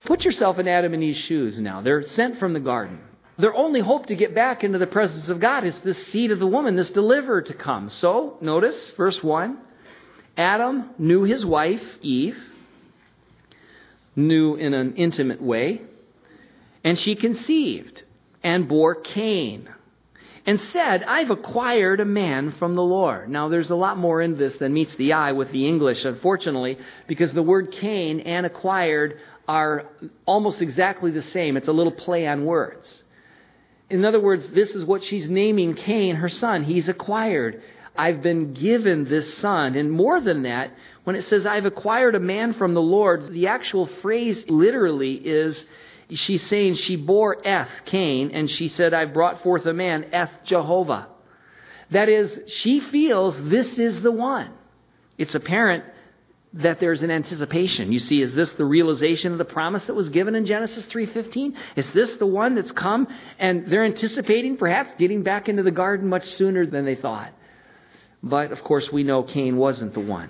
Put yourself in Adam and Eve's shoes now. They're sent from the garden. Their only hope to get back into the presence of God is this seed of the woman, this deliverer to come. So, notice, verse 1, Adam knew his wife, Eve, knew in an intimate way, and she conceived and bore Cain, and said, I've acquired a man from the Lord. Now, there's a lot more in this than meets the eye with the English, unfortunately, because the word Cain and acquired are almost exactly the same. It's a little play on words. In other words, this is what she's naming Cain, her son. He's acquired. I've been given this son. And more than that, when it says, I've acquired a man from the Lord, the actual phrase literally is, she's saying she bore Eth, Cain, and she said, I've brought forth a man, Eth Jehovah. That is, she feels this is the one. It's apparent that there's an anticipation. You see, is this the realization of the promise that was given in Genesis 3:15? Is this the one that's come? And they're anticipating perhaps getting back into the garden much sooner than they thought. But, of course, we know Cain wasn't the one.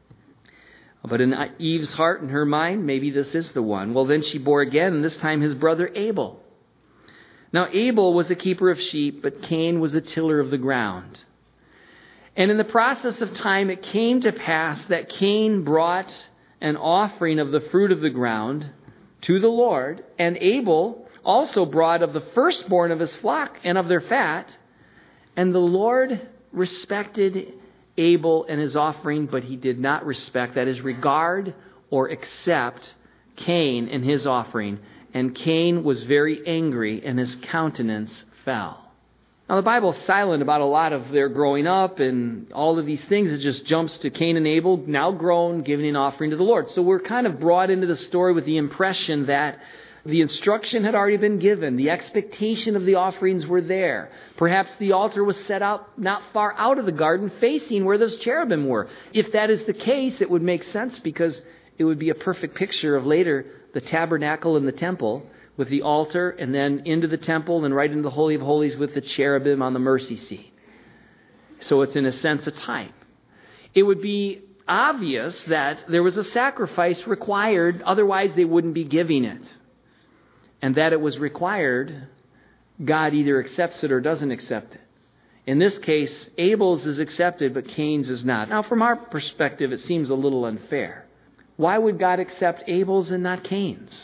But in Eve's heart and her mind, maybe this is the one. Well, then she bore again, and this time his brother Abel. Now, Abel was a keeper of sheep, but Cain was a tiller of the ground. And in the process of time, it came to pass that Cain brought an offering of the fruit of the ground to the Lord, and Abel also brought of the firstborn of his flock and of their fat. And the Lord respected Abel and his offering, but he did not respect, that is, regard or accept Cain and his offering. And Cain was very angry, and his countenance fell. Now, the Bible is silent about a lot of their growing up and all of these things. It just jumps to Cain and Abel, now grown, giving an offering to the Lord. So we're kind of brought into the story with the impression that the instruction had already been given. The expectation of the offerings were there. Perhaps the altar was set up not far out of the garden, facing where those cherubim were. If that is the case, it would make sense, because it would be a perfect picture of later the tabernacle and the temple, with the altar, and then into the temple, and right into the Holy of Holies with the cherubim on the mercy seat. So it's in a sense a type. It would be obvious that there was a sacrifice required, otherwise they wouldn't be giving it. And that it was required, God either accepts it or doesn't accept it. In this case, Abel's is accepted, but Cain's is not. Now, from our perspective, it seems a little unfair. Why would God accept Abel's and not Cain's?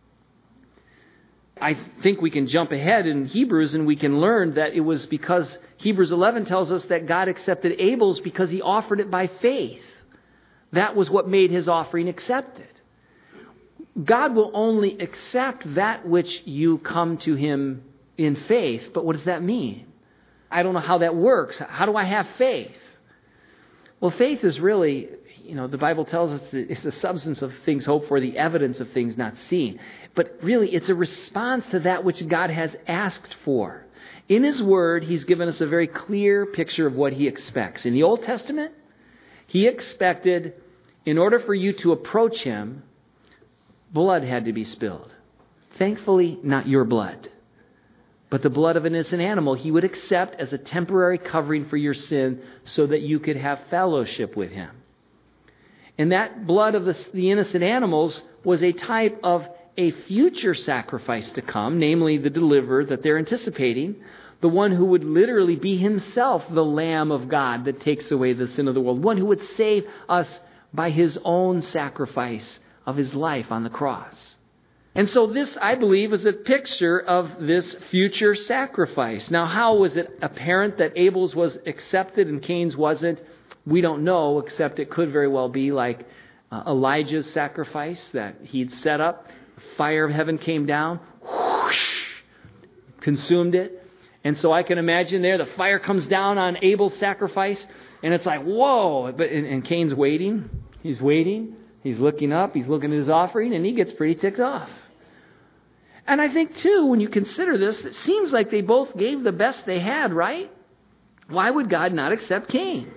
I think we can jump ahead in Hebrews and we can learn that it was because Hebrews 11 tells us that God accepted Abel's because he offered it by faith. That was what made his offering accepted. God will only accept that which you come to him in faith. But what does that mean? I don't know how that works. How do I have faith? Well, faith is really, the Bible tells us it's the substance of things hoped for, the evidence of things not seen. But really, it's a response to that which God has asked for. In his word, he's given us a very clear picture of what he expects. In the Old Testament, he expected, in order for you to approach him, blood had to be spilled. Thankfully, not your blood, but the blood of an innocent animal he would accept as a temporary covering for your sin so that you could have fellowship with him. And that blood of the innocent animals was a type of a future sacrifice to come, namely the deliverer that they're anticipating, the one who would literally be himself the Lamb of God that takes away the sin of the world, one who would save us by his own sacrifice of his life on the cross. And so this, I believe, is a picture of this future sacrifice. Now, how was it apparent that Abel's was accepted and Cain's wasn't? We don't know, except it could very well be like Elijah's sacrifice that he'd set up. The fire of heaven came down, whoosh, consumed it. And so I can imagine there, the fire comes down on Abel's sacrifice, and it's like, whoa. And Cain's waiting. He's waiting. He's looking up. He's looking at his offering, and he gets pretty ticked off. And I think, too, when you consider this, it seems like they both gave the best they had, right? Why would God not accept Cain?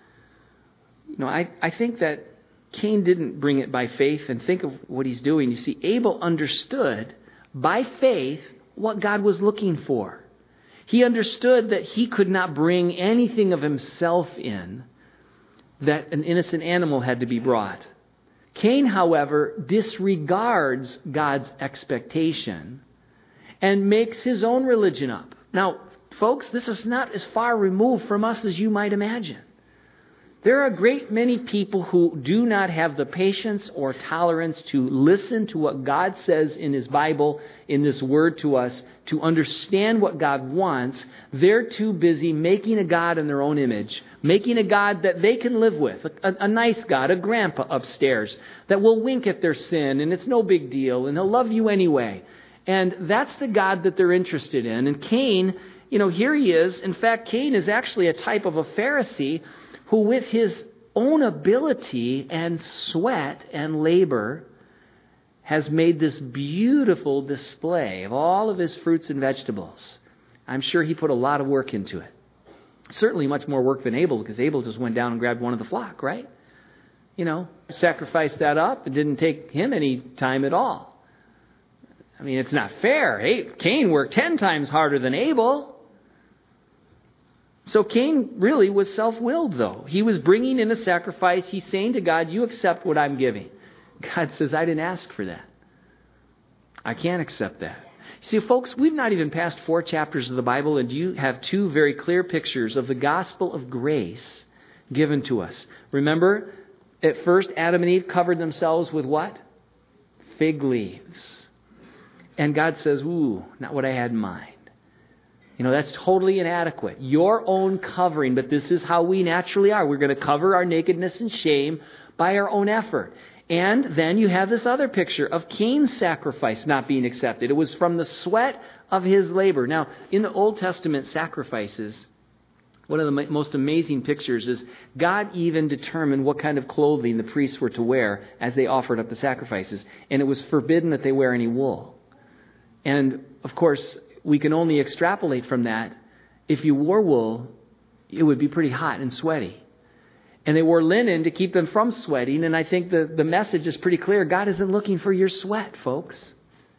I think that Cain didn't bring it by faith, and think of what he's doing. You see, Abel understood by faith what God was looking for. He understood that he could not bring anything of himself in, that an innocent animal had to be brought. Cain, however, disregards God's expectation and makes his own religion up. Now, folks, this is not as far removed from us as you might imagine. There are a great many people who do not have the patience or tolerance to listen to what God says in His Bible, in this Word to us, to understand what God wants. They're too busy making a God in their own image, making a God that they can live with, a nice God, a grandpa upstairs, that will wink at their sin, and it's no big deal, and He'll love you anyway. And that's the God that they're interested in. And Cain, here he is. In fact, Cain is actually a type of a Pharisee who with his own ability and sweat and labor has made this beautiful display of all of his fruits and vegetables. I'm sure he put a lot of work into it. Certainly much more work than Abel, because Abel just went down and grabbed one of the flock, right? Sacrificed that up. It didn't take him any time at all. I mean, it's not fair. Cain worked 10 times harder than Abel. So Cain really was self-willed, though. He was bringing in a sacrifice. He's saying to God, you accept what I'm giving. God says, I didn't ask for that. I can't accept that. See, folks, we've not even passed 4 chapters of the Bible, and you have 2 very clear pictures of the gospel of grace given to us. Remember, at first, Adam and Eve covered themselves with what? Fig leaves. And God says, ooh, not what I had in mind. That's totally inadequate. Your own covering, but this is how we naturally are. We're going to cover our nakedness and shame by our own effort. And then you have this other picture of Cain's sacrifice not being accepted. It was from the sweat of his labor. Now, in the Old Testament sacrifices, one of the most amazing pictures is God even determined what kind of clothing the priests were to wear as they offered up the sacrifices. And it was forbidden that they wear any wool. And, of course, we can only extrapolate from that. If you wore wool, it would be pretty hot and sweaty. And they wore linen to keep them from sweating. And I think the message is pretty clear. God isn't looking for your sweat, folks.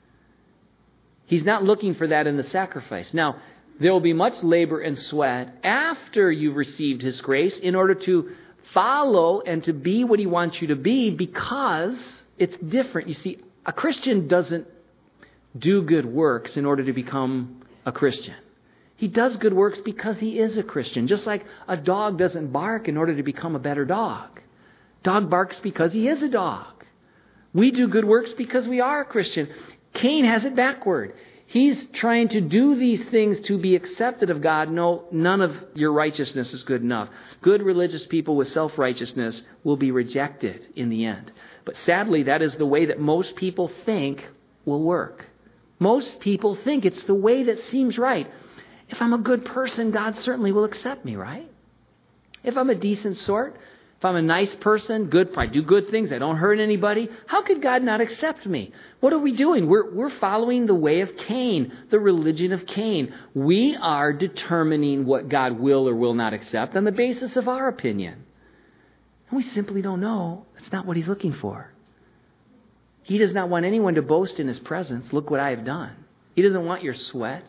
He's not looking for that in the sacrifice. Now, there will be much labor and sweat after you've received His grace in order to follow and to be what He wants you to be, because it's different. You see, a Christian doesn't do good works in order to become a Christian. He does good works because he is a Christian. Just like a dog doesn't bark in order to become a better dog. Dog barks because he is a dog. We do good works because we are a Christian. Cain has it backward. He's trying to do these things to be accepted of God. No, none of your righteousness is good enough. Good religious people with self-righteousness will be rejected in the end. But sadly, that is the way that most people think will work. Most people think it's the way that seems right. If I'm a good person, God certainly will accept me, right? If I'm a decent sort, if I'm a nice person, good, if I do good things, I don't hurt anybody, how could God not accept me? What are we doing? We're following the way of Cain, the religion of Cain. We are determining what God will or will not accept on the basis of our opinion. And we simply don't know. That's not what He's looking for. He does not want anyone to boast in His presence. Look what I have done. He doesn't want your sweat.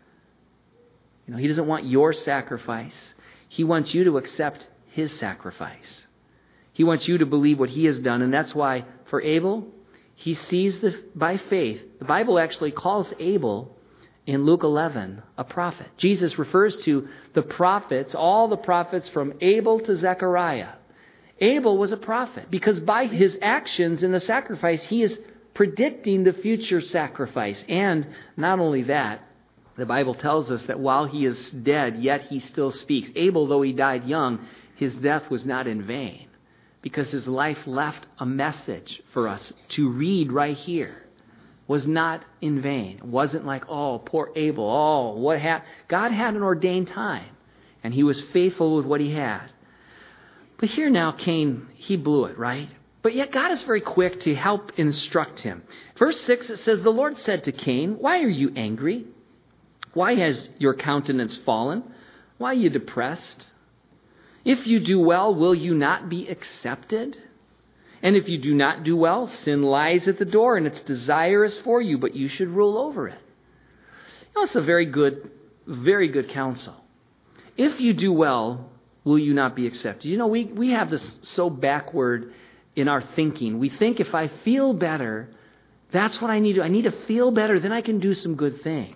He doesn't want your sacrifice. He wants you to accept His sacrifice. He wants you to believe what He has done. And that's why for Abel, he sees by faith. The Bible actually calls Abel in Luke 11 a prophet. Jesus refers to the prophets, all the prophets from Abel to Zechariah. Abel was a prophet because by his actions in the sacrifice, he is predicting the future sacrifice. And not only that, the Bible tells us that while he is dead, yet he still speaks. Abel, though he died young, his death was not in vain, because his life left a message for us to read right here. Was not in vain. It wasn't like, oh, poor Abel. Oh, what happened? God had an ordained time, and he was faithful with what he had. But here now, Cain, he blew it, right? But yet God is very quick to help instruct him. Verse 6, it says, the Lord said to Cain, why are you angry? Why has your countenance fallen? Why are you depressed? If you do well, will you not be accepted? And if you do not do well, sin lies at the door, and its desire is for you, but you should rule over it. It's a very good counsel. If you do well, will you not be accepted? We have this so backward in our thinking. We think if I feel better, that's what I need to do. I need to feel better, then I can do some good things.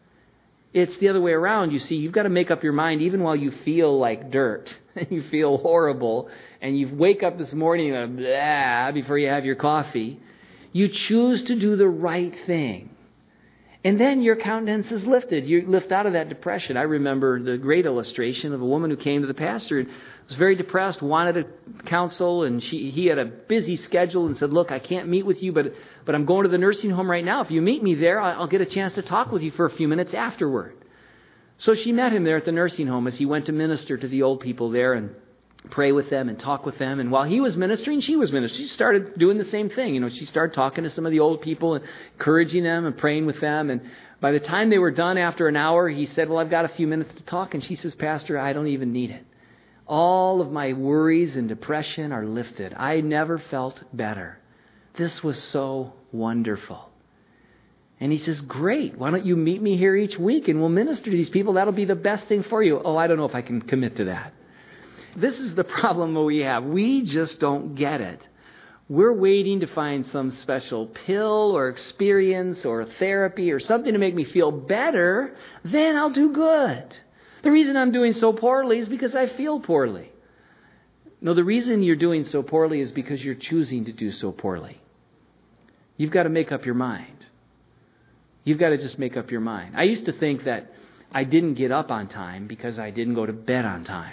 It's the other way around. You see, you've got to make up your mind even while you feel like dirt and you feel horrible and you wake up this morning and blah before you have your coffee. You choose to do the right thing. And then your countenance is lifted. You lift out of that depression. I remember the great illustration of a woman who came to the pastor and was very depressed, wanted a counsel, and he had a busy schedule and said, look, I can't meet with you, but I'm going to the nursing home right now. If you meet me there, I'll get a chance to talk with you for a few minutes afterward. So she met him there at the nursing home as he went to minister to the old people there and pray with them and talk with them. And while he was ministering, she was ministering. She started doing the same thing. She started talking to some of the old people and encouraging them and praying with them. And by the time they were done after an hour, he said, well, I've got a few minutes to talk. And she says, Pastor, I don't even need it. All of my worries and depression are lifted. I never felt better. This was so wonderful. And he says, great. Why don't you meet me here each week and we'll minister to these people? That'll be the best thing for you. Oh, I don't know if I can commit to that. This is the problem that we have. We just don't get it. We're waiting to find some special pill or experience or therapy or something to make me feel better. Then I'll do good. The reason I'm doing so poorly is because I feel poorly. No, the reason you're doing so poorly is because you're choosing to do so poorly. You've got to make up your mind. You've got to just make up your mind. I used to think that I didn't get up on time because I didn't go to bed on time.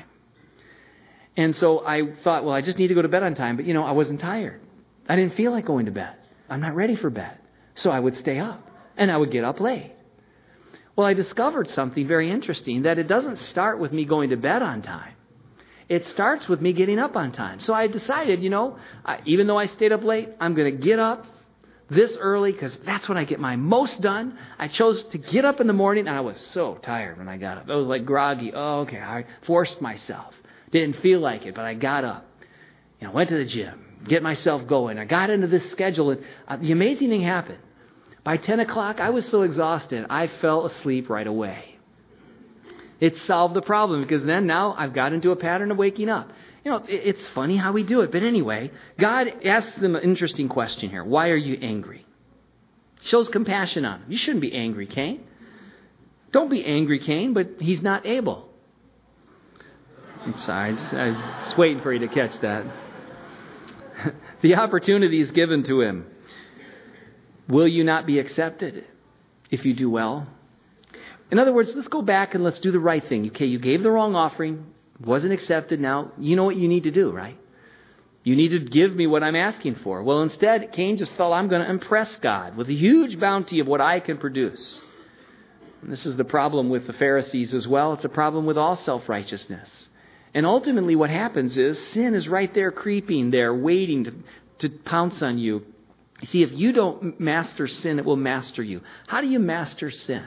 And so I thought, well, I just need to go to bed on time. But, I wasn't tired. I didn't feel like going to bed. I'm not ready for bed. So I would stay up and I would get up late. Well, I discovered something very interesting, that it doesn't start with me going to bed on time. It starts with me getting up on time. So I decided, even though I stayed up late, I'm going to get up this early because that's when I get my most done. I chose to get up in the morning and I was so tired when I got up. I was like groggy. Oh, okay. I forced myself. Didn't feel like it, but I got up. Went to the gym, get myself going. I got into this schedule and the amazing thing happened. By 10 o'clock, I was so exhausted, I fell asleep right away. It solved the problem because now I've got into a pattern of waking up. It's funny how we do it. But anyway, God asks them an interesting question here. Why are you angry? Shows compassion on him. You shouldn't be angry, Cain. Don't be angry, Cain, but he's not able. I'm sorry, I was waiting for you to catch that. The opportunity is given to him. Will you not be accepted if you do well? In other words, let's go back and let's do the right thing. Okay, you gave the wrong offering, wasn't accepted. Now, you know what you need to do, right? You need to give me what I'm asking for. Well, instead, Cain just thought, I'm going to impress God with a huge bounty of what I can produce. And this is the problem with the Pharisees as well. It's a problem with all self-righteousness. And ultimately what happens is sin is right there creeping there, waiting to pounce on you. You see, if you don't master sin, it will master you. How do you master sin?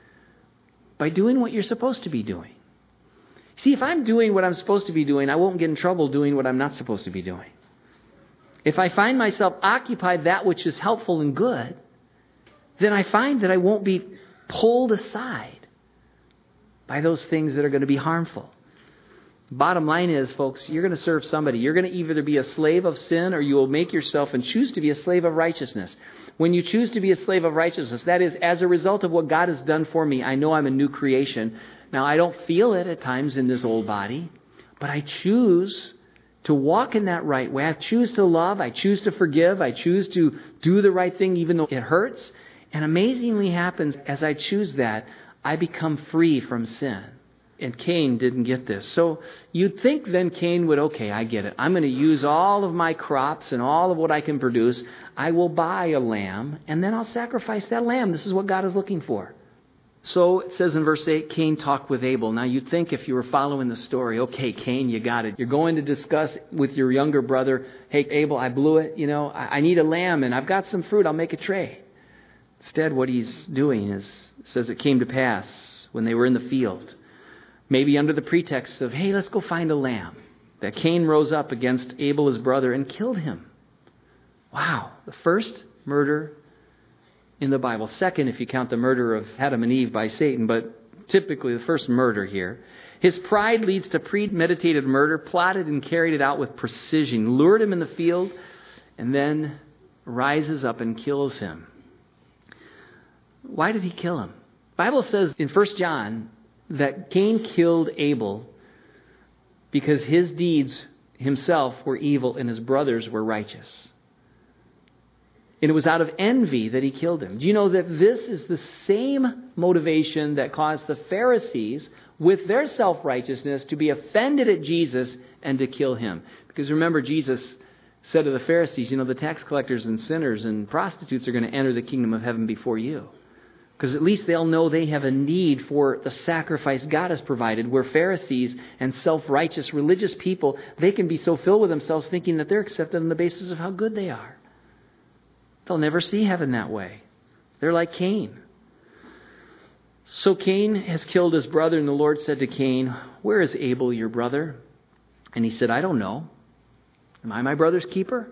By doing what you're supposed to be doing. See, if I'm doing what I'm supposed to be doing, I won't get in trouble doing what I'm not supposed to be doing. If I find myself occupied that which is helpful and good, then I find that I won't be pulled aside by those things that are going to be harmful. Bottom line is, folks, you're going to serve somebody. You're going to either be a slave of sin or you will make yourself and choose to be a slave of righteousness. When you choose to be a slave of righteousness, that is, as a result of what God has done for me, I know I'm a new creation. Now, I don't feel it at times in this old body, but I choose to walk in that right way. I choose to love. I choose to forgive. I choose to do the right thing even though it hurts. And amazingly happens, as I choose that, I become free from sin. And Cain didn't get this. So you'd think then Cain would, okay, I get it. I'm going to use all of my crops and all of what I can produce. I will buy a lamb and then I'll sacrifice that lamb. This is what God is looking for. So it says in verse 8, Cain talked with Abel. Now you'd think if you were following the story, okay, Cain, you got it. You're going to discuss with your younger brother, hey, Abel, I blew it. I need a lamb and I've got some fruit. I'll make a trade. Instead, what he's doing is, it says it came to pass when they were in the field, maybe under the pretext of, hey, let's go find a lamb, that Cain rose up against Abel, his brother, and killed him. Wow. The first murder in the Bible. Second, if you count the murder of Adam and Eve by Satan, but typically the first murder here. His pride leads to premeditated murder, plotted and carried it out with precision, lured him in the field, and then rises up and kills him. Why did he kill him? The Bible says in 1 John that Cain killed Abel because his deeds himself were evil and his brothers were righteous. And it was out of envy that he killed him. Do you know that this is the same motivation that caused the Pharisees, with their self-righteousness, to be offended at Jesus and to kill him? Because remember, Jesus said to the Pharisees, the tax collectors and sinners and prostitutes are going to enter the kingdom of heaven before you. Because at least they'll know they have a need for the sacrifice God has provided, where Pharisees and self-righteous religious people, they can be so filled with themselves thinking that they're accepted on the basis of how good they are. They'll never see heaven that way. They're like Cain. So Cain has killed his brother, and the Lord said to Cain, "Where is Abel, your brother?" And he said, "I don't know. Am I my brother's keeper?"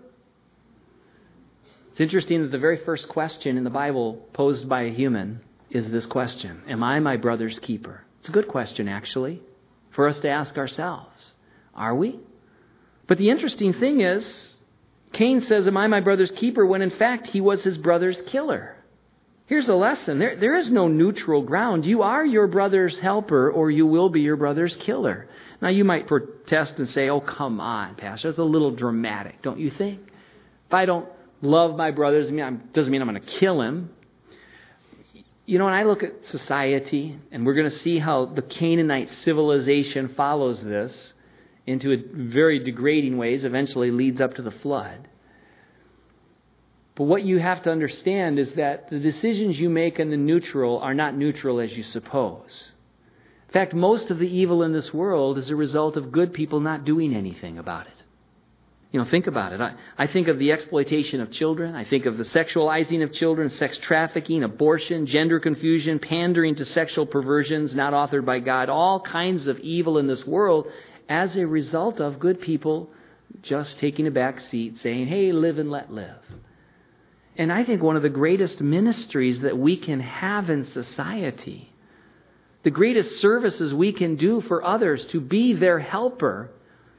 It's interesting that the very first question in the Bible posed by a human is this question: am I my brother's keeper? It's a good question, actually, for us to ask ourselves. Are we? But the interesting thing is, Cain says, "Am I my brother's keeper?" when in fact he was his brother's killer. Here's the lesson. There is no neutral ground. You are your brother's helper, or you will be your brother's killer. Now you might protest and say, "Oh, come on, Pastor, that's a little dramatic, don't you think? If I don't love my brothers, doesn't mean I'm going to kill him." When I look at society, and we're going to see how the Canaanite civilization follows this into very degrading ways, eventually leads up to the flood. But what you have to understand is that the decisions you make in the neutral are not neutral as you suppose. In fact, most of the evil in this world is a result of good people not doing anything about it. Think about it. I think of the exploitation of children. I think of the sexualizing of children, sex trafficking, abortion, gender confusion, pandering to sexual perversions not authored by God. All kinds of evil in this world as a result of good people just taking a back seat saying, "Hey, live and let live." And I think one of the greatest ministries that we can have in society, the greatest services we can do for others to be their helper,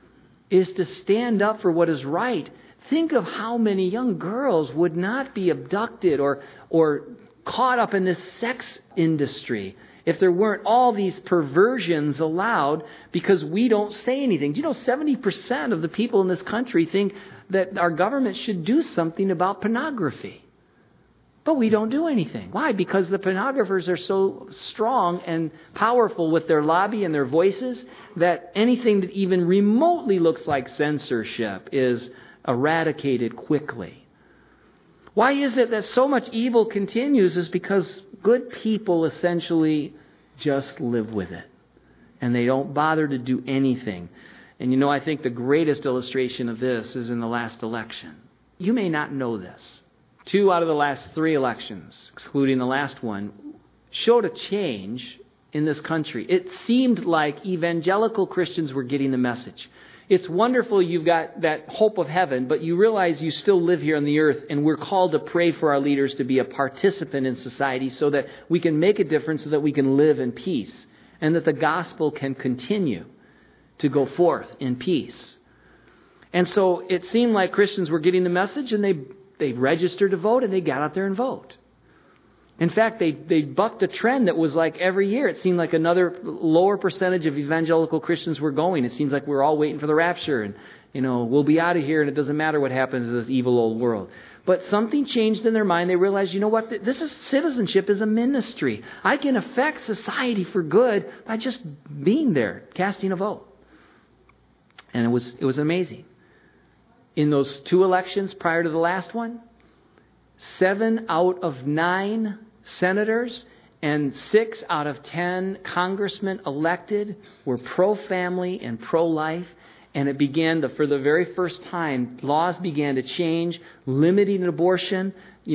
is to stand up for what is right. Think of how many young girls would not be abducted or caught up in this sex industry if there weren't all these perversions allowed because we don't say anything. Do you know 70% of the people in this country think that our government should do something about pornography? But we don't do anything. Why? Because the pornographers are so strong and powerful with their lobby and their voices that anything that even remotely looks like censorship is eradicated quickly. Why is it that so much evil continues? Is because good people essentially just live with it. And they don't bother to do anything. And I think the greatest illustration of this is in the last election. You may not know this. 2 out of the last 3 elections, excluding the last one, showed a change in this country. It seemed like evangelical Christians were getting the message. It's wonderful you've got that hope of heaven, but you realize you still live here on the earth, and we're called to pray for our leaders to be a participant in society so that we can make a difference, so that we can live in peace, and that the gospel can continue to go forth in peace. And so it seemed like Christians were getting the message, and they registered to vote, and they got out there and vote. In fact, they bucked a trend that was like every year. It seemed like another lower percentage of evangelical Christians were going. It seems like we're all waiting for the rapture, and we'll be out of here, and it doesn't matter what happens to this evil old world. But something changed in their mind. They realized, citizenship is a ministry. I can affect society for good by just being there, casting a vote. And it was amazing. In those 2 elections prior to the last one, 7 out of 9 senators and 6 out of 10 congressmen elected were pro-family and pro-life. And it began for the very first time, laws began to change, limiting abortion,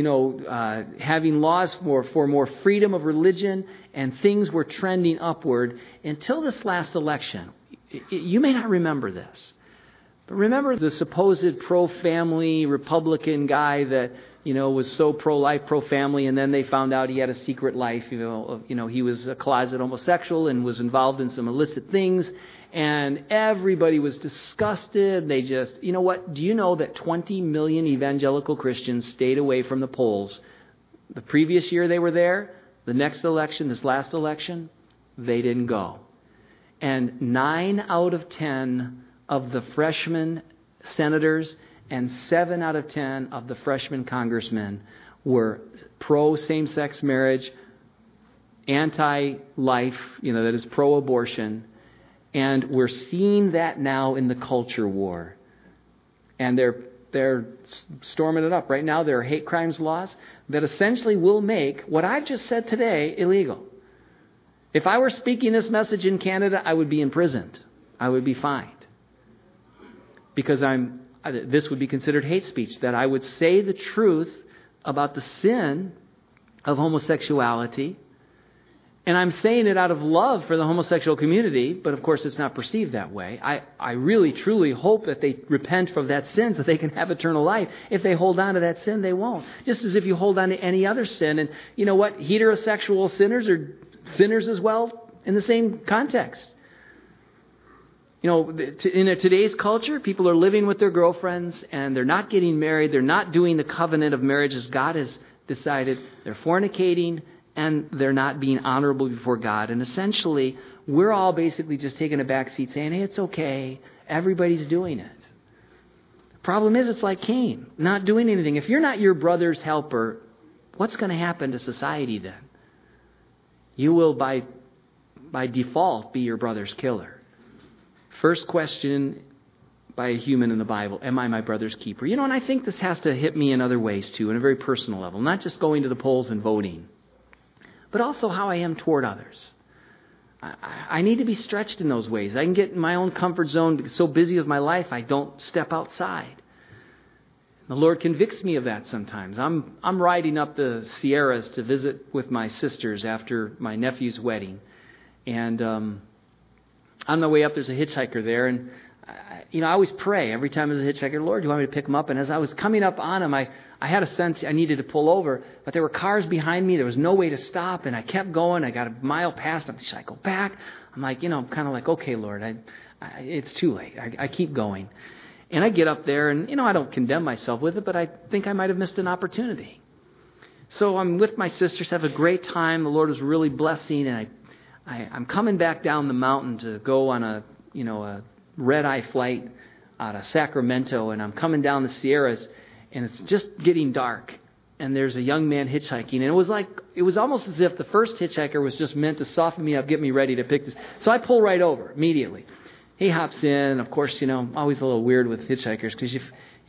having laws for more freedom of religion, and things were trending upward until this last election. You may not remember this, but remember the supposed pro-family Republican guy that was so pro-life, pro-family, and then they found out he had a secret life. He was a closet homosexual and was involved in some illicit things, and everybody was disgusted. They just, do you know that 20 million evangelical Christians stayed away from the polls? The previous year they were there, the next election, this last election, they didn't go. And 9 out of 10 of the freshman senators and 7 out of 10 of the freshman congressmen were pro-same-sex marriage, anti-life, that is pro-abortion. And we're seeing that now in the culture war. And they're storming it up. Right now there are hate crimes laws that essentially will make what I've just said today illegal. If I were speaking this message in Canada, I would be imprisoned. I would be fined. Because this would be considered hate speech, that I would say the truth about the sin of homosexuality, and I'm saying it out of love for the homosexual community, but of course it's not perceived that way. I really, truly hope that they repent from that sin so they can have eternal life. If they hold on to that sin, they won't. Just as if you hold on to any other sin, and you know what? Heterosexual sinners are sinners as well in the same context. In today's culture, people are living with their girlfriends and they're not getting married. They're not doing the covenant of marriage as God has decided. They're fornicating and they're not being honorable before God. And essentially, we're all basically just taking a back seat saying, hey, it's okay. Everybody's doing it. The problem is it's like Cain, not doing anything. If you're not your brother's helper, what's going to happen to society then? You will, by default, be your brother's killer. First question by a human in the Bible, am I my brother's keeper? And I think this has to hit me in other ways too, in a very personal level. Not just going to the polls and voting, but also how I am toward others. I need to be stretched in those ways. I can get in my own comfort zone because so busy with my life, I don't step outside. The Lord convicts me of that sometimes. I'm riding up the Sierras to visit with my sisters after my nephew's wedding. And on the way up, there's a hitchhiker there. And, I always pray every time there's a hitchhiker, Lord, do you want me to pick him up? And as I was coming up on him, I had a sense I needed to pull over. But there were cars behind me. There was no way to stop. And I kept going. I got a mile past him. Should I go back? I'm like, I'm kind of like, okay, Lord, it's too late. I keep going. And I get up there and, I don't condemn myself with it, but I think I might have missed an opportunity. So I'm with my sisters, have a great time. The Lord was really blessing. And I'm coming back down the mountain to go on a red-eye flight out of Sacramento. And I'm coming down the Sierras and it's just getting dark. And there's a young man hitchhiking. And it was almost as if the first hitchhiker was just meant to soften me up, get me ready to pick this. So I pull right over immediately. He hops in. Of course, I'm always a little weird with hitchhikers because you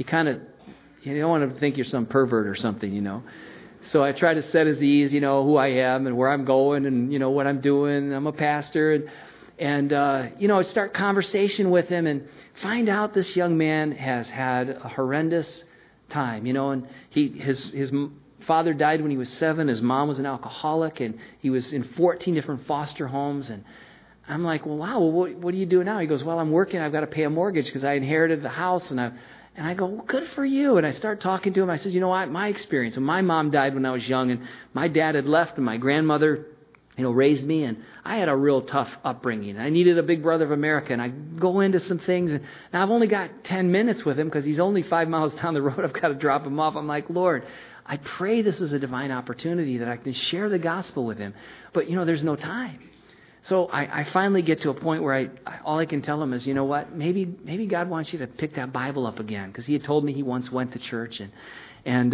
don't want to think you're some pervert or something, So I try to set his ease, who I am and where I'm going and, what I'm doing. I'm a pastor and I start conversation with him and find out this young man has had a horrendous time, and his father died when he was 7. His mom was an alcoholic and he was in 14 different foster homes. And I'm like, well, wow, what do you do now? He goes, well, I'm working. I've got to pay a mortgage because I inherited the house. And I go, well, good for you. And I start talking to him. I said, my experience. When my mom died when I was young and my dad had left and my grandmother, raised me. And I had a real tough upbringing. I needed a big brother of America. And I go into some things. And now I've only got 10 minutes with him because he's only 5 miles down the road. I've got to drop him off. I'm like, Lord, I pray this is a divine opportunity that I can share the gospel with him. But, there's no time. So I finally get to a point where all I can tell him is, maybe God wants you to pick that Bible up again. Because he had told me he once went to church. And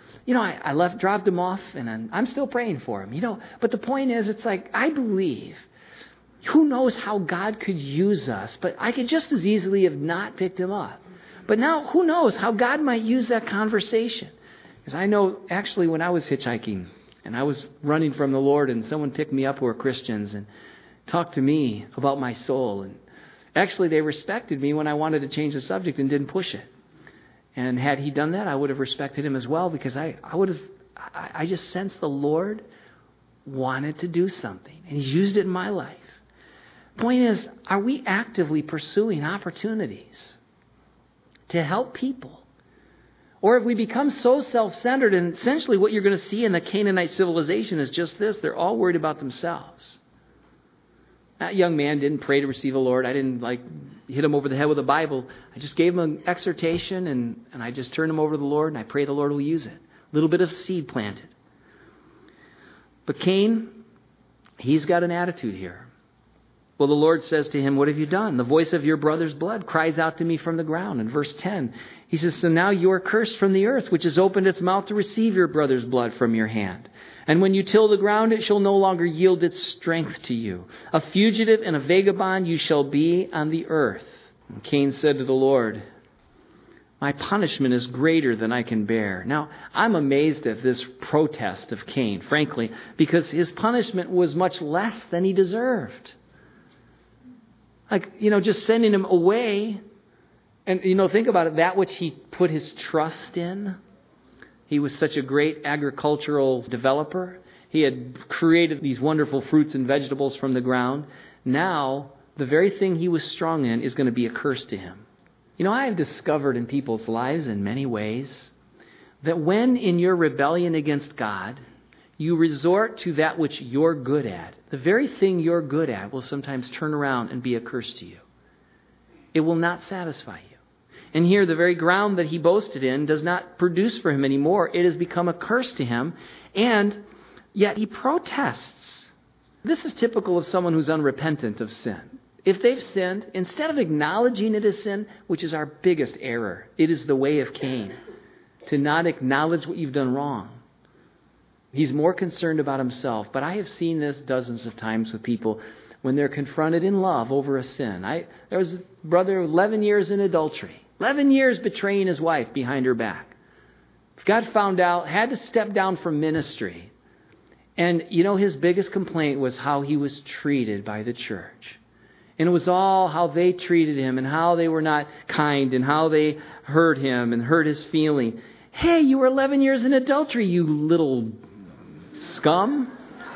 I dropped him off, and I'm still praying for him. But the point is, it's like, I believe, who knows how God could use us. But I could just as easily have not picked him up. But now, who knows how God might use that conversation. Because I know, actually, when I was hitchhiking, and I was running from the Lord, and someone picked me up who were Christians, and talked to me about my soul. And actually, they respected me when I wanted to change the subject and didn't push it. And had he done that, I would have respected him as well because I just sensed the Lord wanted to do something. And he's used it in my life. Point is, are we actively pursuing opportunities to help people Or if we become so self-centered, and essentially what you're going to see in the Canaanite civilization is just this: they're all worried about themselves. That young man didn't pray to receive the Lord. I didn't hit him over the head with a Bible. I just gave him an exhortation and I just turned him over to the Lord, and I pray the Lord will use it. A little bit of seed planted. But Cain, he's got an attitude here. Well, the Lord says to him, "What have you done? The voice of your brother's blood cries out to me from the ground." In verse 10, he says, "So now you are cursed from the earth, which has opened its mouth to receive your brother's blood from your hand. And when you till the ground, it shall no longer yield its strength to you. A fugitive and a vagabond you shall be on the earth." And Cain said to the Lord, "My punishment is greater than I can bear." Now, I'm amazed at this protest of Cain, frankly, because his punishment was much less than he deserved. Just sending him away. And, think about it, that which he put his trust in. He was such a great agricultural developer. He had created these wonderful fruits and vegetables from the ground. Now, the very thing he was strong in is going to be a curse to him. I have discovered in people's lives in many ways that when in your rebellion against God, you resort to that which you're good at, the very thing you're good at will sometimes turn around and be a curse to you. It will not satisfy you. And here, the very ground that he boasted in does not produce for him anymore. It has become a curse to him, and yet he protests. This is typical of someone who's unrepentant of sin. If they've sinned, instead of acknowledging it as sin, which is our biggest error, it is the way of Cain, to not acknowledge what you've done wrong. He's more concerned about himself. But I have seen this dozens of times with people when they're confronted in love over a sin. There was a brother 11 years in adultery. 11 years betraying his wife behind her back. Got found out, had to step down from ministry. And his biggest complaint was how he was treated by the church. And it was all how they treated him and how they were not kind and how they hurt him and hurt his feeling. Hey, you were 11 years in adultery, you little scum.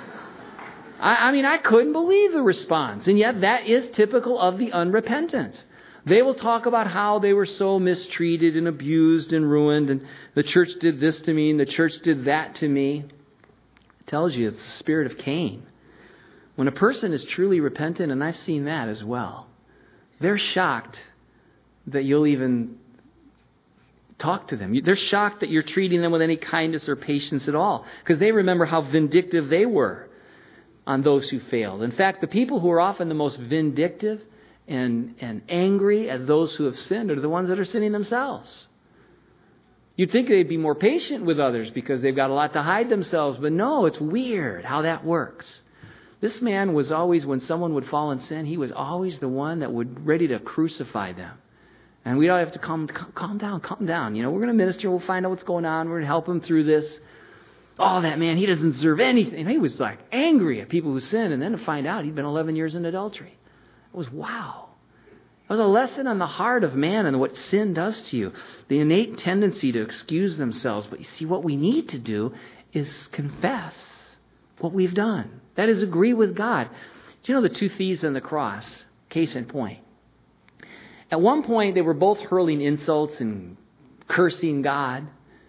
I couldn't believe the response. And yet that is typical of the unrepentant. They will talk about how they were so mistreated and abused and ruined, and the church did this to me and the church did that to me. It tells you it's the spirit of Cain. When a person is truly repentant, and I've seen that as well, they're shocked that you'll even talk to them. They're shocked that you're treating them with any kindness or patience at all, because they remember how vindictive they were on those who failed. In fact, the people who are often the most vindictive and angry at those who have sinned are the ones that are sinning themselves. You'd think they'd be more patient with others because they've got a lot to hide themselves, but no, it's weird how that works. This man was always, when someone would fall in sin, he was always the one that would ready to crucify them. And we'd all have to calm down. We're going to minister. We'll find out what's going on. We're going to help him through this. Oh, that man, he doesn't deserve anything. And he was angry at people who sin. And then to find out he'd been 11 years in adultery. It was wow. It was a lesson on the heart of man and what sin does to you. The innate tendency to excuse themselves. But you see, what we need to do is confess what we've done. That is, agree with God. Do you know the two thieves on the cross? Case in point. At one point, they were both hurling insults and cursing God,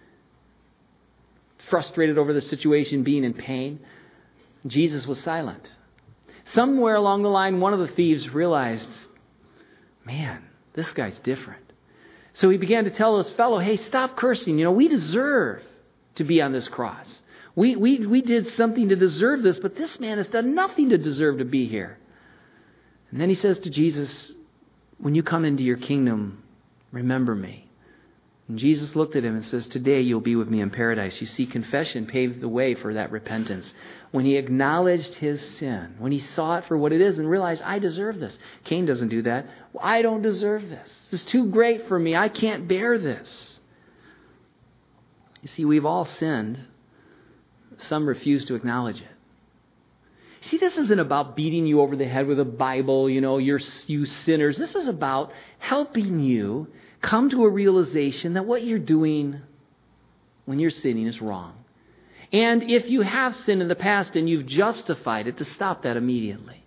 frustrated over the situation, being in pain. Jesus was silent. Somewhere along the line, one of the thieves realized, man, this guy's different. So he began to tell his fellow, hey, stop cursing. We deserve to be on this cross. We did something to deserve this, but this man has done nothing to deserve to be here. And then he says to Jesus, when you come into your kingdom, remember me. And Jesus looked at him and says, today you'll be with me in paradise. You see, confession paved the way for that repentance. When he acknowledged his sin, when he saw it for what it is and realized, I deserve this. Cain doesn't do that. Well, I don't deserve this. This is too great for me. I can't bear this. You see, we've all sinned. Some refuse to acknowledge it. See, this isn't about beating you over the head with a Bible, you sinners. This is about helping you come to a realization that what you're doing when you're sinning is wrong. And if you have sinned in the past and you've justified it, to stop that immediately.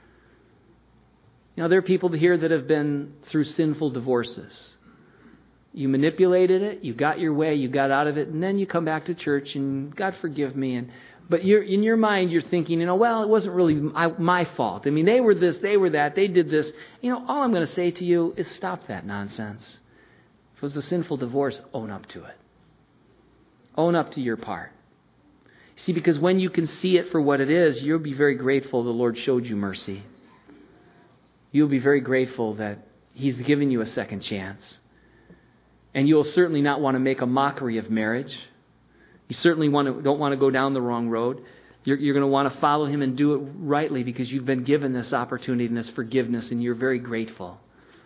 There are people here that have been through sinful divorces. You manipulated it, you got your way, you got out of it, and then you come back to church and God forgive me. But in your mind, you're thinking, well, it wasn't really my fault. I mean, they were this, they were that, they did this. All I'm going to say to you is stop that nonsense. If it was a sinful divorce, own up to it. Own up to your part. See, because when you can see it for what it is, you'll be very grateful the Lord showed you mercy. You'll be very grateful that He's given you a second chance. And you'll certainly not want to make a mockery of marriage. You certainly don't want to go down the wrong road. You're going to want to follow Him and do it rightly because you've been given this opportunity and this forgiveness, and you're very grateful.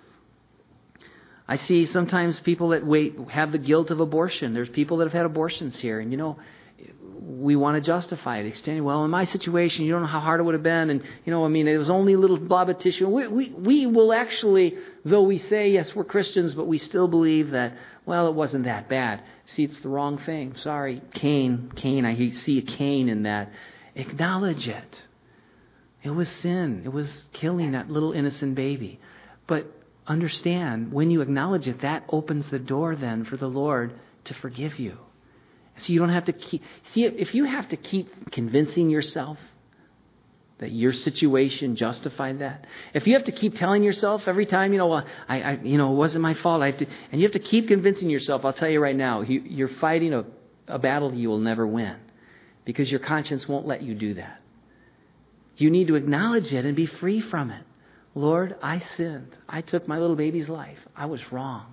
I see sometimes people that have the guilt of abortion. There's people that have had abortions here, and we want to justify it, extending, well, in my situation, you don't know how hard it would have been, and it was only a little blob of tissue. We will actually, though we say, yes, we're Christians, but we still believe that, well, it wasn't that bad. See, it's the wrong thing. Sorry, Cain, I see a Cain in that. Acknowledge it. It was sin. It was killing that little innocent baby. But understand, when you acknowledge it, that opens the door then for the Lord to forgive you. So you don't have to if you have to keep convincing yourself that your situation justified that, if you have to keep telling yourself every time, it wasn't my fault, and you have to keep convincing yourself, I'll tell you right now, you're fighting a battle you will never win because your conscience won't let you do that. You need to acknowledge it and be free from it. Lord, I sinned. I took my little baby's life. I was wrong.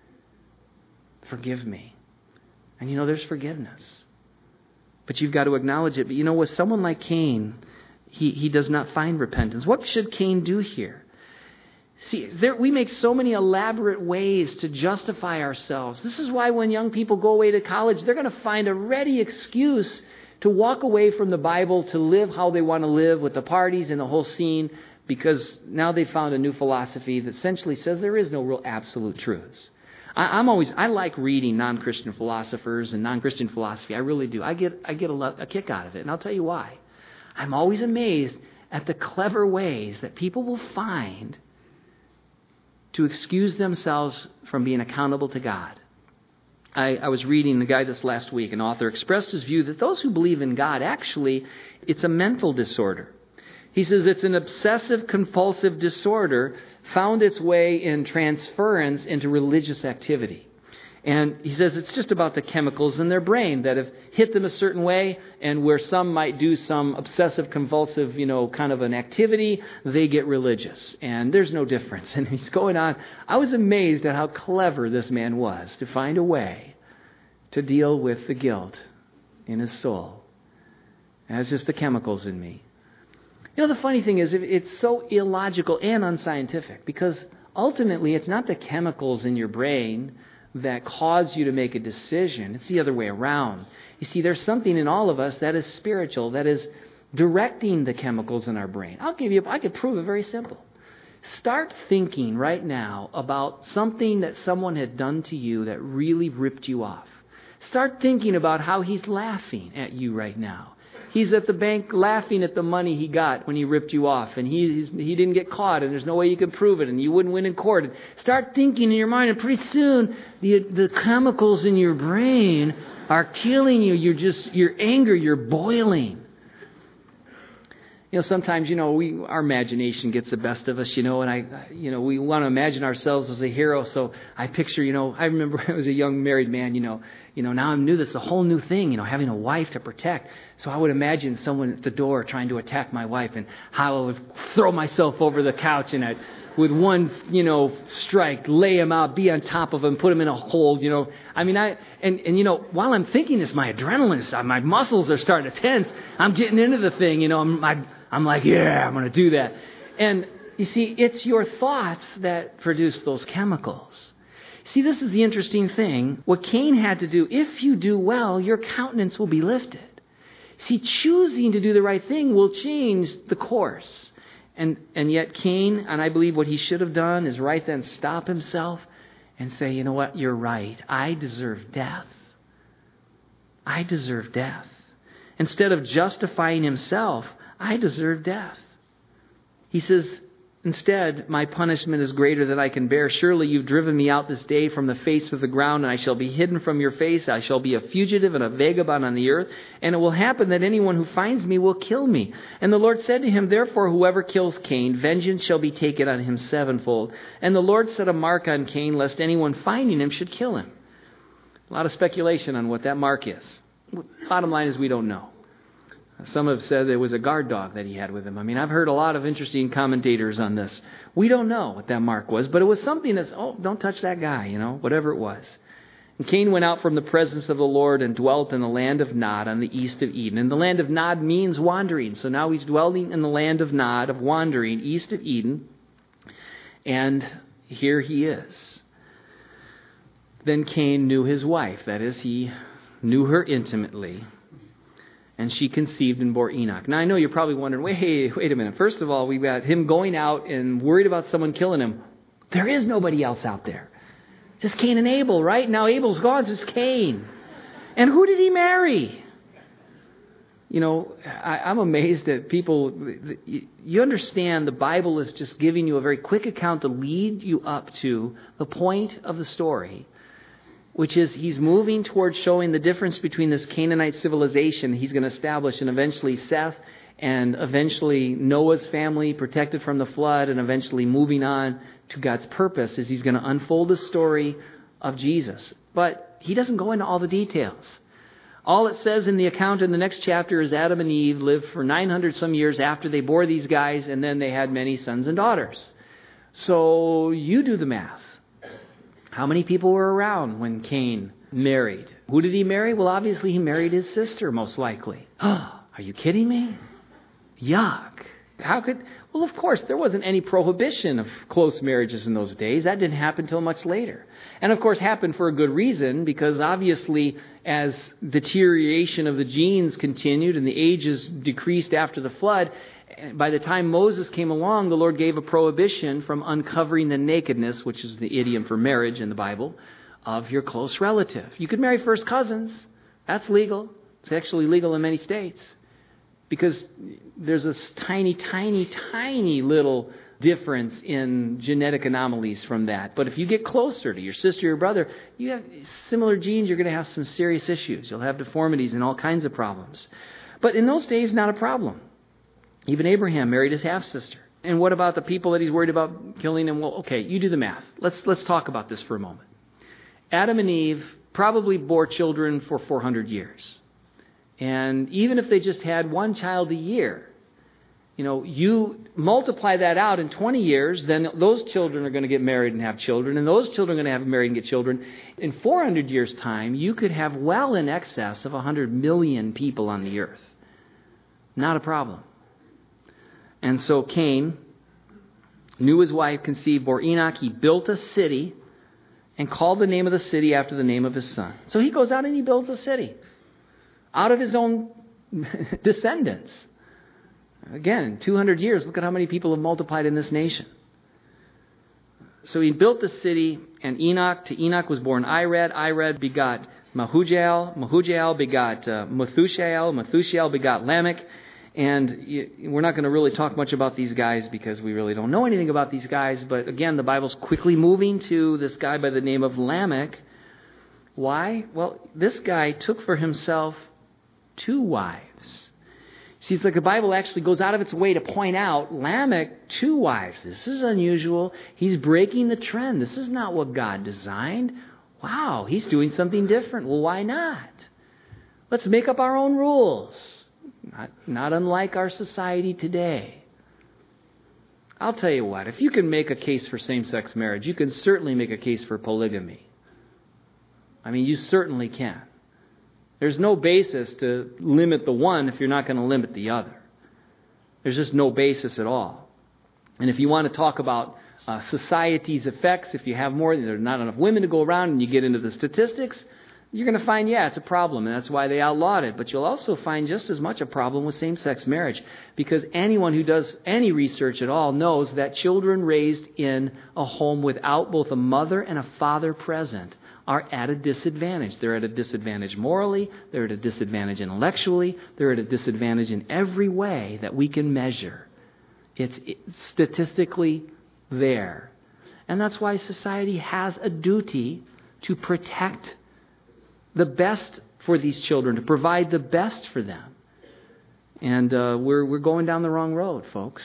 Forgive me. And there's forgiveness. But you've got to acknowledge it. But with someone like Cain, he does not find repentance. What should Cain do here? See, we make so many elaborate ways to justify ourselves. This is why when young people go away to college, they're going to find a ready excuse to walk away from the Bible, to live how they want to live with the parties and the whole scene, because now they've found a new philosophy that essentially says there is no real absolute truths. I like reading non-Christian philosophers and non-Christian philosophy. I really do. I get a kick out of it. And I'll tell you why. I'm always amazed at the clever ways that people will find to excuse themselves from being accountable to God. I was reading a guy this last week. An author expressed his view that those who believe in God, actually, it's a mental disorder. He says it's an obsessive compulsive disorder found its way in transference into religious activity. And he says it's just about the chemicals in their brain that have hit them a certain way, and where some might do some obsessive compulsive, kind of an activity, they get religious. And there's no difference. And he's going on. I was amazed at how clever this man was to find a way to deal with the guilt in his soul. And it's just the chemicals in me. The funny thing is, it's so illogical and unscientific, because ultimately it's not the chemicals in your brain that cause you to make a decision. It's the other way around. You see, there's something in all of us that is spiritual, that is directing the chemicals in our brain. I could prove it very simple. Start thinking right now about something that someone had done to you that really ripped you off. Start thinking about how he's laughing at you right now. He's at the bank laughing at the money he got when he ripped you off, and he didn't get caught, and there's no way you can prove it, and you wouldn't win in court. And start thinking in your mind, and pretty soon the chemicals in your brain are killing you. Your anger, you're boiling. Sometimes, our imagination gets the best of us, and we want to imagine ourselves as a hero. So I picture, I remember I was a young married man, now I'm new. This is a whole new thing, having a wife to protect. So I would imagine someone at the door trying to attack my wife, and how I would throw myself over the couch, and with one, strike, lay him out, be on top of him, put him in a hold, while I'm thinking this, my adrenaline, my muscles are starting to tense. I'm getting into the thing, I'm like, yeah, I'm going to do that. And you see, it's your thoughts that produce those chemicals. See, this is the interesting thing. What Cain had to do, if you do well, your countenance will be lifted. See, choosing to do the right thing will change the course. And yet Cain, and I believe what he should have done is right then stop himself and say, you know what, you're right. I deserve death. I deserve death. Instead of justifying himself, I deserve death. He says, Instead, my punishment is greater than I can bear. Surely you've driven me out this day from the face of the ground, and I shall be hidden from your face. I shall be a fugitive and a vagabond on the earth. And it will happen that anyone who finds me will kill me. And the Lord said to him, therefore, whoever kills Cain, vengeance shall be taken on him sevenfold. And the Lord set a mark on Cain, lest anyone finding him should kill him. A lot of speculation on what that mark is. Bottom line is we don't know. Some have said it was a guard dog that he had with him. I mean, I've heard a lot of interesting commentators on this. We don't know what that mark was, but it was something that's, don't touch that guy, whatever it was. And Cain went out from the presence of the Lord and dwelt in the land of Nod on the east of Eden. And the land of Nod means wandering. So now he's dwelling in the land of Nod, of wandering, east of Eden. And here he is. Then Cain knew his wife. That is, he knew her intimately. And she conceived and bore Enoch. Now, I know you're probably wondering, wait a minute. First of all, we've got him going out and worried about someone killing him. There is nobody else out there. Just Cain and Abel, right? Now Abel's gone, it's just Cain. And who did he marry? I'm amazed at people. You understand the Bible is just giving you a very quick account to lead you up to the point of the story, which is he's moving towards showing the difference between this Canaanite civilization he's going to establish, and eventually Seth, and eventually Noah's family protected from the flood, and eventually moving on to God's purpose as he's going to unfold the story of Jesus. But he doesn't go into all the details. All it says in the account in the next chapter is Adam and Eve lived for 900 some years after they bore these guys, and then they had many sons and daughters. So you do the math. How many people were around when Cain married? Who did he marry? Well, obviously he married his sister, most likely. Are you kidding me? Yuck. Well, of course, there wasn't any prohibition of close marriages in those days. That didn't happen until much later. And of course, happened for a good reason, because obviously as deterioration of the genes continued and the ages decreased after the flood, by the time Moses came along, the Lord gave a prohibition from uncovering the nakedness, which is the idiom for marriage in the Bible, of your close relative. You could marry first cousins. That's legal. It's actually legal in many states, because there's a tiny, tiny, tiny little difference in genetic anomalies from that. But if you get closer to your sister or your brother, you have similar genes, you're going to have some serious issues. You'll have deformities and all kinds of problems. But in those days, not a problem. Even Abraham married his half-sister. And what about the people that he's worried about killing? And well, okay, you do the math. Let's talk about this for a moment. Adam and Eve probably bore children for 400 years. And even if they just had one child a year, you multiply that out in 20 years, then those children are going to get married and have children, and those children are going to have married and get children. In 400 years' time, you could have well in excess of 100 million people on the earth. Not a problem. And so Cain knew his wife, conceived, bore Enoch. He built a city and called the name of the city after the name of his son. So he goes out and he builds a city out of his own descendants. Again, in 200 years, look at how many people have multiplied in this nation. So he built the city, and to Enoch was born Irad. Irad begot Mahujael. Mahujael begot Methushael. Methushael begot Lamech. And we're not going to really talk much about these guys because we really don't know anything about these guys. But again, the Bible's quickly moving to this guy by the name of Lamech. Why? Well, this guy took for himself 2 wives. See, it's like the Bible actually goes out of its way to point out Lamech, 2 wives. This is unusual. He's breaking the trend. This is not what God designed. Wow, he's doing something different. Well, why not? Let's make up our own rules. Not unlike our society today. I'll tell you what, if you can make a case for same-sex marriage, you can certainly make a case for polygamy. I mean, you certainly can. There's no basis to limit the one if you're not going to limit the other. There's just no basis at all. And if you want to talk about society's effects, if you have more, there's not enough women to go around, and you get into the statistics, you're going to find, it's a problem, and that's why they outlawed it. But you'll also find just as much a problem with same-sex marriage, because anyone who does any research at all knows that children raised in a home without both a mother and a father present are at a disadvantage. They're at a disadvantage morally, they're at a disadvantage intellectually, they're at a disadvantage in every way that we can measure. It's statistically there. And that's why society has a duty to protect the best for these children, to provide the best for them. And we're going down the wrong road, folks.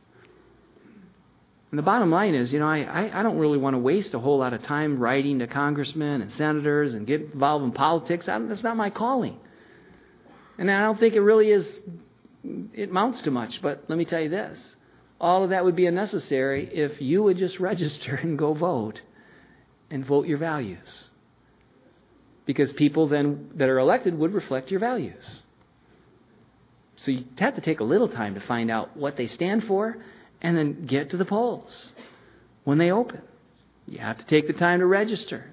And the bottom line is, I don't really want to waste a whole lot of time writing to congressmen and senators and get involved in politics. That's not my calling. And I don't think it really it amounts to much. But let me tell you this. All of that would be unnecessary if you would just register and go vote and vote your values. Because people then that are elected would reflect your values. So you have to take a little time to find out what they stand for and then get to the polls when they open. You have to take the time to register.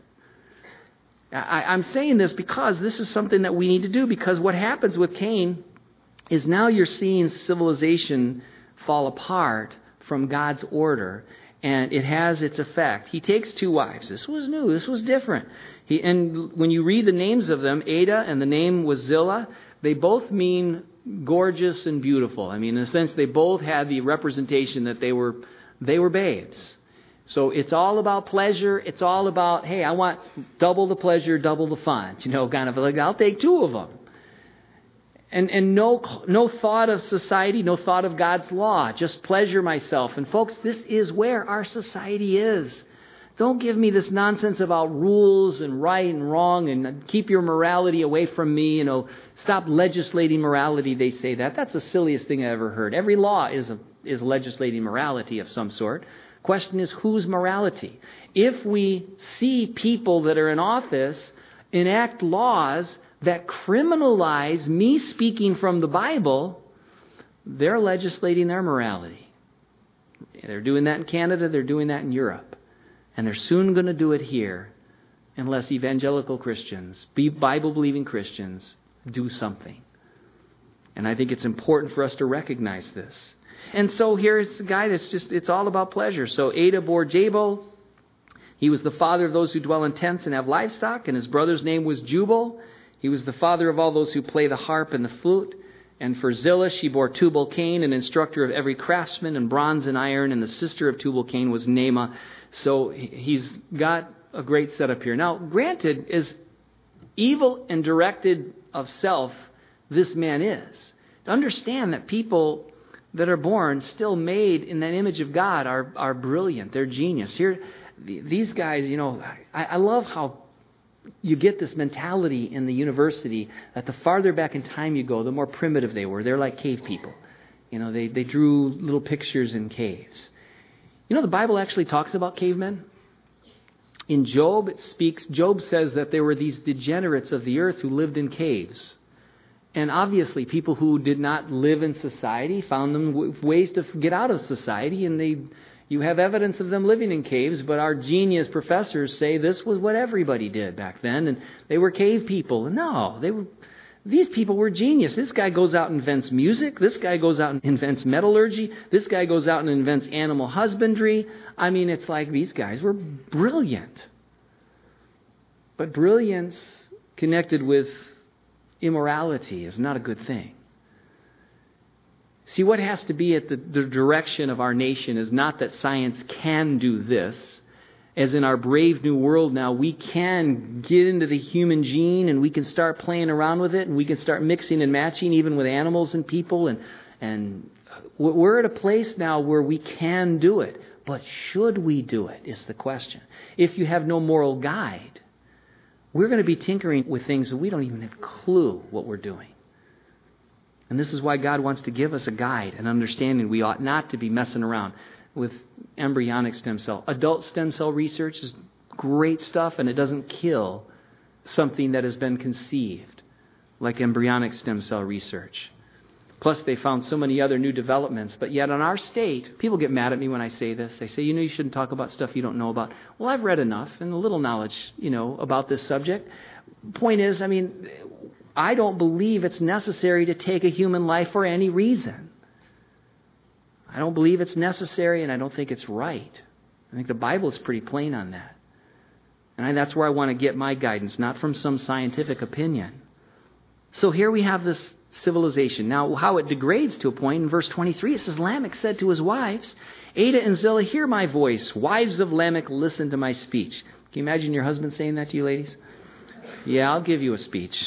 I'm saying this because this is something that we need to do, because what happens with Cain is now you're seeing civilization fall apart from God's order, and it has its effect. He takes 2 wives. This was new. This was different. And when you read the names of them, Ada and the name was Zillah, they both mean gorgeous and beautiful. I mean, in a sense, they both had the representation that they were babes. So it's all about pleasure. It's all about, hey, I want double the pleasure, double the fun. Kind of like, I'll take 2 of them. And no thought of society, no thought of God's law. Just pleasure myself. And folks, this is where our society is. Don't give me this nonsense about rules and right and wrong and keep your morality away from me. Stop legislating morality, they say that. That's the silliest thing I ever heard. Every law is legislating morality of some sort. Question is, whose morality? If we see people that are in office enact laws that criminalize me speaking from the Bible, they're legislating their morality. They're doing that in Canada. They're doing that in Europe. And they're soon going to do it here unless evangelical Christians, Bible-believing Christians, do something. And I think it's important for us to recognize this. And so here it's a guy it's all about pleasure. So Ada bore Jabal. He was the father of those who dwell in tents and have livestock, and his brother's name was Jubal. He was the father of all those who play the harp and the flute. And for Zillah, she bore Tubal-Cain, an instructor of every craftsman in bronze and iron, and the sister of Tubal-Cain was Naamah. So he's got a great setup here. Now, granted, as evil and directed of self this man is, to understand that people that are born still made in that image of God are brilliant. They're genius. Here, these guys, I love how you get this mentality in the university that the farther back in time you go, the more primitive they were. They're like cave people. They drew little pictures in caves. The Bible actually talks about cavemen. In Job, Job says that there were these degenerates of the earth who lived in caves. And obviously, people who did not live in society found them ways to get out of society, and you have evidence of them living in caves, but our genius professors say this was what everybody did back then, and they were cave people. No, these people were genius. This guy goes out and invents music. This guy goes out and invents metallurgy. This guy goes out and invents animal husbandry. I mean, it's like these guys were brilliant. But brilliance connected with immorality is not a good thing. See, what has to be at the direction of our nation is not that science can do this. As in our brave new world now, we can get into the human gene and we can start playing around with it, and we can start mixing and matching even with animals and people. And we're at a place now where we can do it. But should we do it is the question. If you have no moral guide, we're going to be tinkering with things that we don't even have a clue what we're doing. And this is why God wants to give us a guide, an understanding. We ought not to be messing around with embryonic stem cell. Adult stem cell research is great stuff, and it doesn't kill something that has been conceived, like embryonic stem cell research. Plus, they found so many other new developments. But yet in our state, people get mad at me when I say this. They say, you shouldn't talk about stuff you don't know about. Well, I've read enough and a little knowledge, about this subject. Point is, I don't believe it's necessary to take a human life for any reason. I don't believe it's necessary, and I don't think it's right. I think the Bible is pretty plain on that. And that's where I want to get my guidance, not from some scientific opinion. So here we have this civilization. Now, how it degrades to a point, in verse 23, it says, Lamech said to his wives, Ada and Zillah, hear my voice. Wives of Lamech, listen to my speech. Can you imagine your husband saying that to you, ladies? Yeah, I'll give you a speech.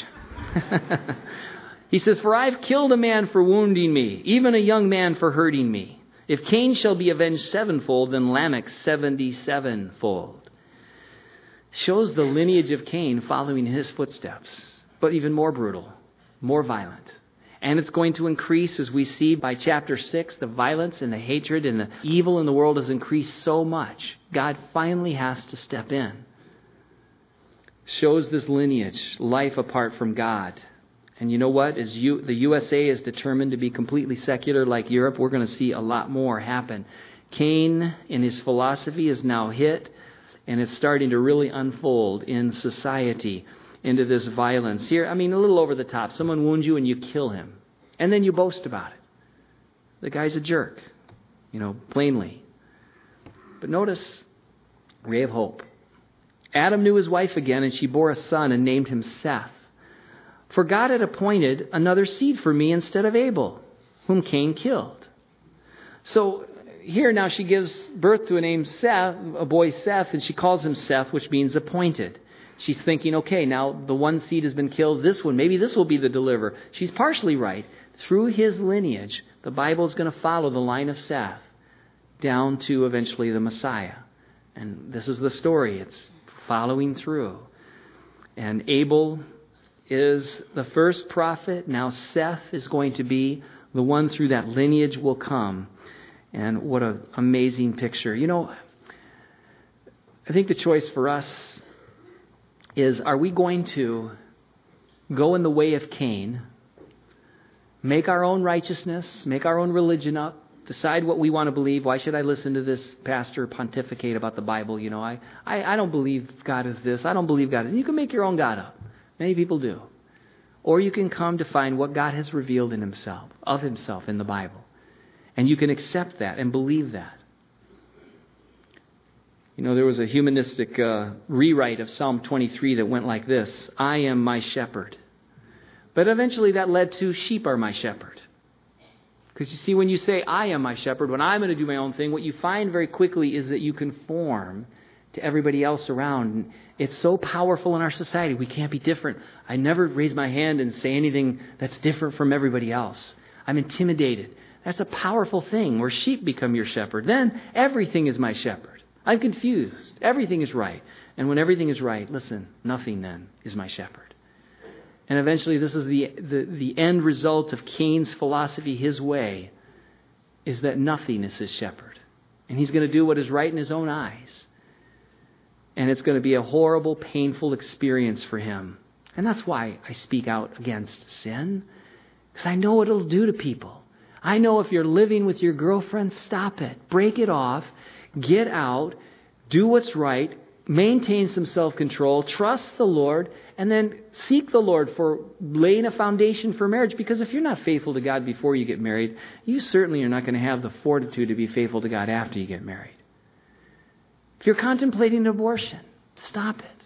He says, for I've killed a man for wounding me, even a young man for hurting me. If Cain shall be avenged sevenfold, then Lamech 77-fold. Shows the lineage of Cain following his footsteps, but even more brutal, more violent. And it's going to increase as we see by chapter 6, the violence and the hatred and the evil in the world has increased so much. God finally has to step in. Shows this lineage, life apart from God. And you know what? As the USA is determined to be completely secular like Europe, we're going to see a lot more happen. Cain, in his philosophy, is now hit, and it's starting to really unfold in society into this violence. Here, I mean, a little over the top. Someone wounds you and you kill him. And then you boast about it. The guy's a jerk, plainly. But notice, ray of hope. Adam knew his wife again, and she bore a son and named him Seth. For God had appointed another seed for me instead of Abel, whom Cain killed. So here now she gives birth to a boy Seth, and she calls him Seth, which means appointed. She's thinking, okay, now the one seed has been killed, maybe this will be the deliverer. She's partially right. Through his lineage, the Bible is going to follow the line of Seth down to eventually the Messiah. And this is the story. It's following through. And Abel is the first prophet. Now Seth is going to be the one through that lineage will come. And what an amazing picture. I think the choice for us is, are we going to go in the way of Cain, make our own righteousness, make our own religion up, decide what we want to believe? Why should I listen to this pastor pontificate about the Bible? I don't believe God is this. I don't believe God is. You can make your own God up. Many people do. Or you can come to find what God has revealed in himself, of himself in the Bible. And you can accept that and believe that. There was a humanistic rewrite of Psalm 23 that went like this: I am my shepherd. But eventually that led to sheep are my shepherd. Because you see, when you say I am my shepherd, when I'm going to do my own thing, what you find very quickly is that you conform to everybody else around. It's so powerful in our society. We can't be different. I never raise my hand and say anything that's different from everybody else. I'm intimidated. That's a powerful thing where sheep become your shepherd. Then everything is my shepherd. I'm confused. Everything is right. And when everything is right, listen, nothing then is my shepherd. And eventually this is the end result of Cain's philosophy, his way, is that nothing is his shepherd. And he's going to do what is right in his own eyes. And it's going to be a horrible, painful experience for him. And that's why I speak out against sin. Because I know what it'll do to people. I know if you're living with your girlfriend, stop it. Break it off. Get out. Do what's right. Maintain some self-control. Trust the Lord. And then seek the Lord for laying a foundation for marriage. Because if you're not faithful to God before you get married, you certainly are not going to have the fortitude to be faithful to God after you get married. If you're contemplating an abortion, stop it.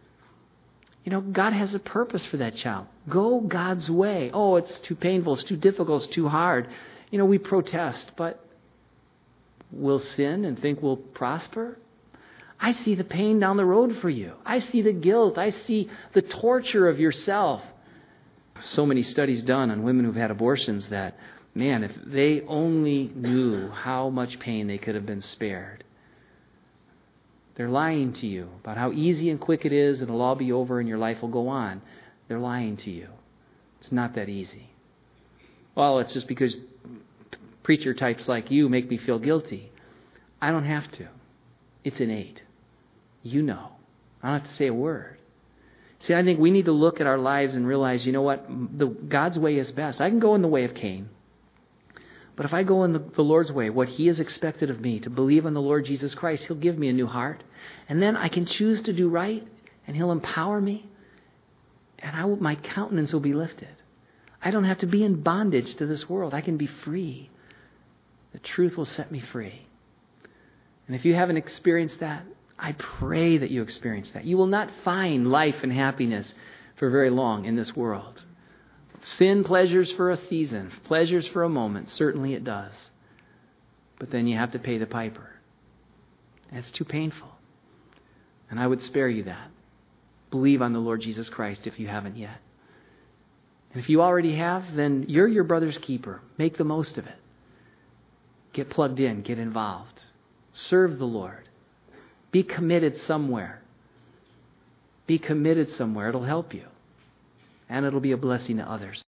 God has a purpose for that child. Go God's way. Oh, it's too painful. It's too difficult. It's too hard. We protest, but we'll sin and think we'll prosper. I see the pain down the road for you. I see the guilt. I see the torture of yourself. So many studies done on women who've had abortions that, man, if they only knew how much pain they could have been spared. They're lying to you about how easy and quick it is and it'll all be over and your life will go on. They're lying to you. It's not that easy. Well, it's just because preacher types like you make me feel guilty. I don't have to. It's innate. I don't have to say a word. See, I think we need to look at our lives and realize, what? God's way is best. I can go in the way of Cain. But if I go in the Lord's way, what He has expected of me, to believe in the Lord Jesus Christ, He'll give me a new heart. And then I can choose to do right, and He'll empower me. And my countenance will be lifted. I don't have to be in bondage to this world. I can be free. The truth will set me free. And if you haven't experienced that, I pray that you experience that. You will not find life and happiness for very long in this world. Sin pleasures for a season, pleasures for a moment. Certainly it does. But then you have to pay the piper. And it's too painful. And I would spare you that. Believe on the Lord Jesus Christ if you haven't yet. And if you already have, then you're your brother's keeper. Make the most of it. Get plugged in. Get involved. Serve the Lord. Be committed somewhere. Be committed somewhere. It'll help you. And it'll be a blessing to others.